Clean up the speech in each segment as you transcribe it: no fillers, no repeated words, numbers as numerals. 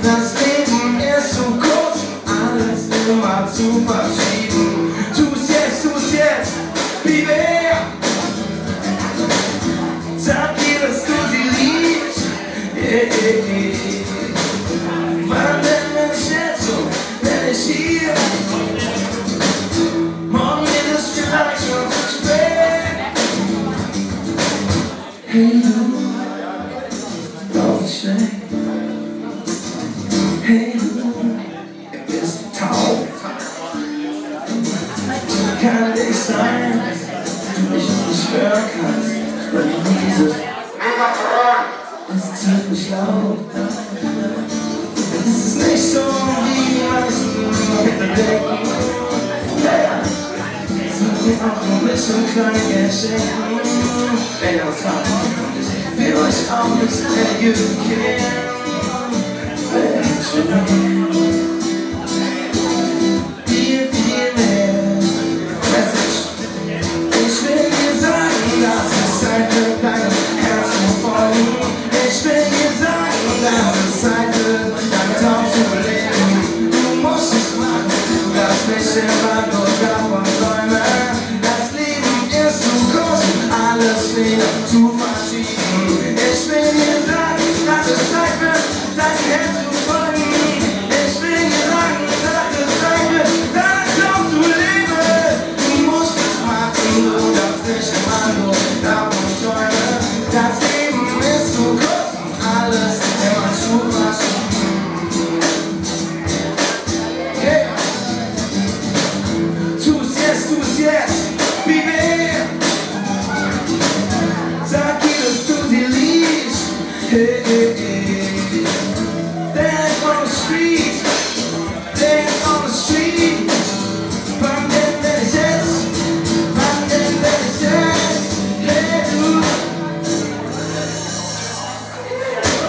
Das Leben ist so kurz, alles immer zu verschieben. Tu's jetzt, Baby. Sag ihr, dass du sie liebst. Wann denn, wenn ich jetzt so, wenn ich hier? Morgen wird es vielleicht schon zu spät. Hey du, lauf nicht weg. Hey du, bist taub. Kann nicht sein, dass du mich nicht hören kannst. Weil dieses es zieht mich laut. Es ist nicht so, wie die meisten denken. Es wird mir auch ein bisschen klein geschenkt. Wenn ihr was habt, will euch auch nicht ergeben. Viel mehr Message. Ich will dir sagen, dass es Zeit wird, deinem Herzen folgen. Ich will dir sagen, dass es Zeit wird, dein Traum zu leben. Du musst es machen, du darfst nicht immer nur davon träumen. Das Leben ist zu kurz, alles wieder zu verschieben. Ich will dir sagen, dass es Zeit wird, dein Herz zu folgen. Ich will dir sagen, dass es Zeit wird, dein Traum zu leben. Du musst es machen, du darfst nicht immer nur davon träumen. Das Leben ist zu kurz, alles immer zu verschieben. Yeah. Tu's jetzt, Baby. Sag ihr, dass du sie liebst. Hey. Dance on the street. Dance on the street. Wann denn, wenn ich jetzt? Wann denn, wenn ich jetzt? Hey du.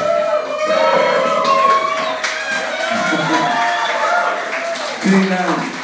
Vielen Dank.